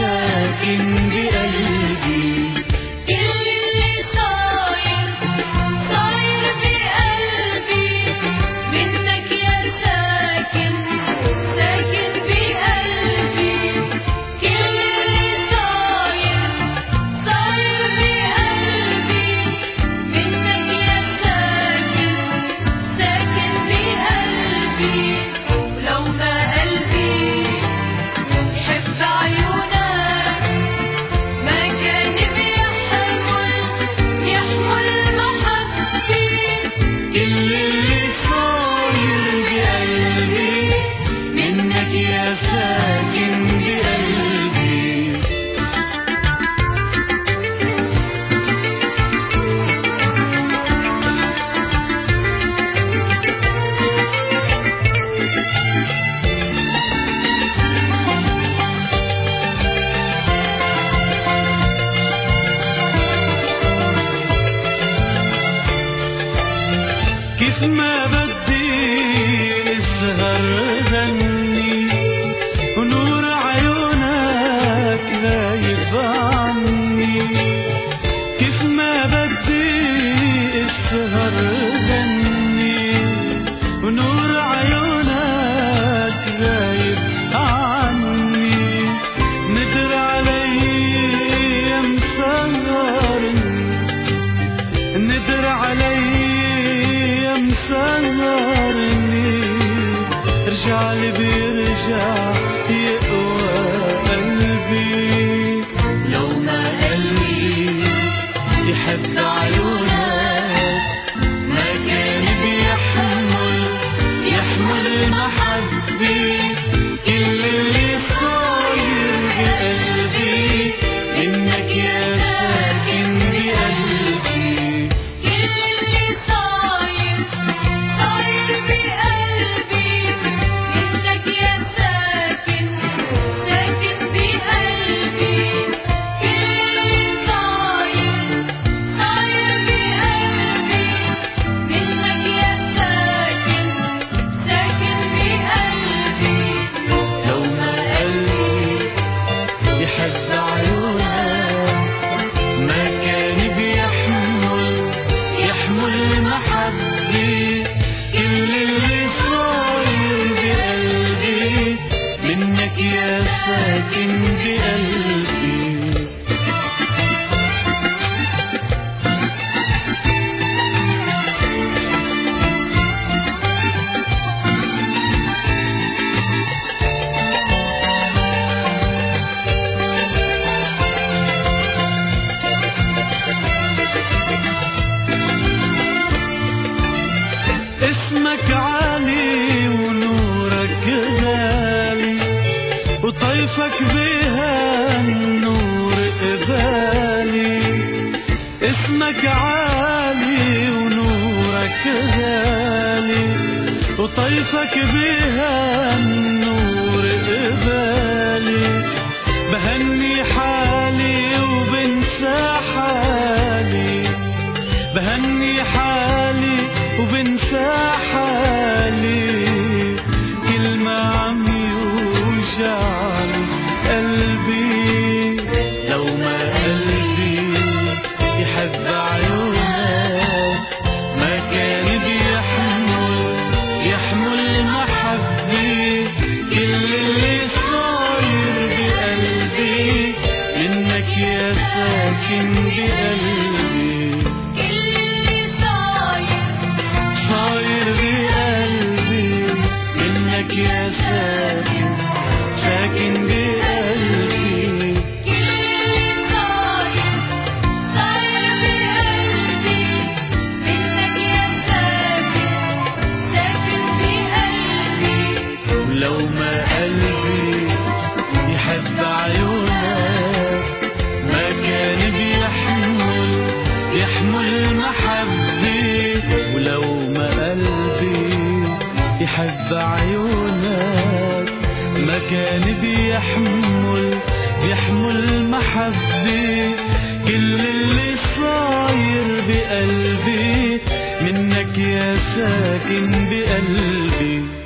ساكن بقلبي. كيف ما بدي اسهر غني ونور عيونك غايب عني. كيف ما بدي اسهر غني ونور عيونك غايب عني. ندر علي مسهرني، ندر علي مسهرني. رجع لي بيرجع يقوى قلبي. لو ما قلبي يحب عيونك ما كان يحمل محبي. كل اللي صاير بقلبي منك يا ساكن بقلبي. ساكن بقلبي. اسمك عالي ونورك غالي وطيفك بها النور قبالي. اسمك عالي ونورك غالي وطيفك بها النور قبالي. بهني حالي وبنسى حالي، بهني حالي وبنسى حالي. كل ما عم يوجع قلبي. لو ما قلبي يحب عيونك ما كان يحمل محبي. كل اللي صاير بقلبي منك يا ساكن بقلبي. صاير بقلبي منك يا ساكن بقلبي. ولو ما قلبي يحب عيونك ما كان يحمل محبي. ولو ما قلبي يحب عيونك ما كان بيحمل محبي. كل اللي صاير بقلبي منك يا ساكن بقلبي.